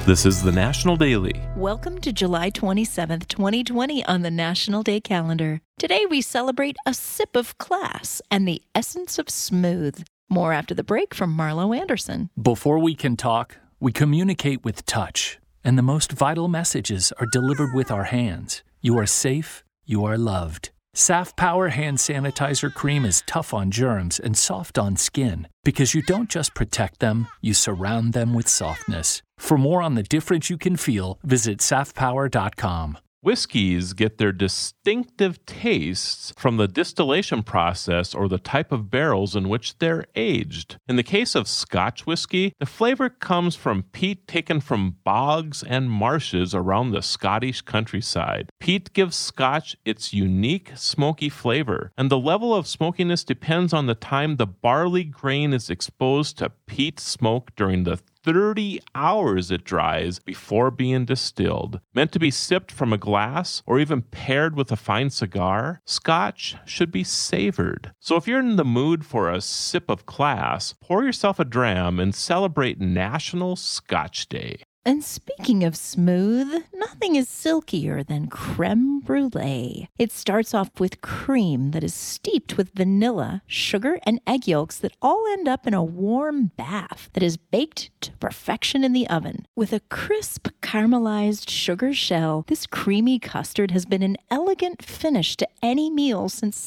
This is the National Daily. Welcome to July 27th, 2020 on the National Day calendar. Today we celebrate a sip of class and the essence of smooth. More after the break from Marlo Anderson. Before we can talk, we communicate with touch, and the most vital messages are delivered with our hands. You are safe, you are loved. Saff Power Hand Sanitizer Cream is tough on germs and soft on skin because you don't just protect them, you surround them with softness. For more on the difference you can feel, visit saffpower.com. Whiskeys get their distinctive tastes from the distillation process or the type of barrels in which they're aged. In the case of Scotch whiskey, the flavor comes from peat taken from bogs and marshes around the Scottish countryside. Peat gives Scotch its unique smoky flavor, and the level of smokiness depends on the time the barley grain is exposed to peat smoke during the 30 hours it dries before being distilled. Meant to be sipped from a glass or even paired with a fine cigar, Scotch should be savored. So if you're in the mood for a sip of class, pour yourself a dram and celebrate National Scotch Day. And speaking of smooth, nothing is silkier than creme brulee. It starts off with cream that is steeped with vanilla, sugar, and egg yolks that all end up in a warm bath that is baked to perfection in the oven. With a crisp caramelized sugar shell, this creamy custard has been an elegant finish to any meal since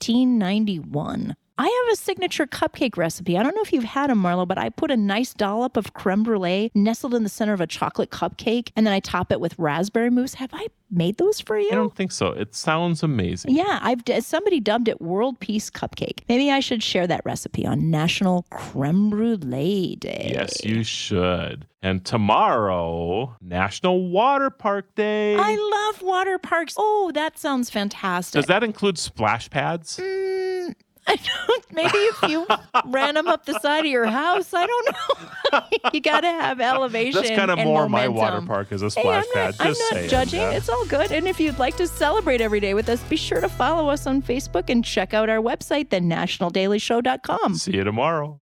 1691. I have a signature cupcake recipe. I don't know if you've had them, Marlo, but I put a nice dollop of creme brulee nestled in the center of a chocolate cupcake, and then I top it with raspberry mousse. Have I made those for you? I don't think so. It sounds amazing. Yeah, somebody dubbed it World Peace Cupcake. Maybe I should share that recipe on National Creme Brulee Day. Yes, you should. And tomorrow, National Water Park Day. I love water parks. Oh, that sounds fantastic. Does that include splash pads? I don't. Maybe if you ran them up the side of your house, I don't know. You got to have elevation. That's kind of and more momentum. my water park as a splash pad. I'm not judging. It's all good. And if you'd like to celebrate every day with us, be sure to follow us on Facebook and check out our website, thenationaldailyshow.com. See you tomorrow.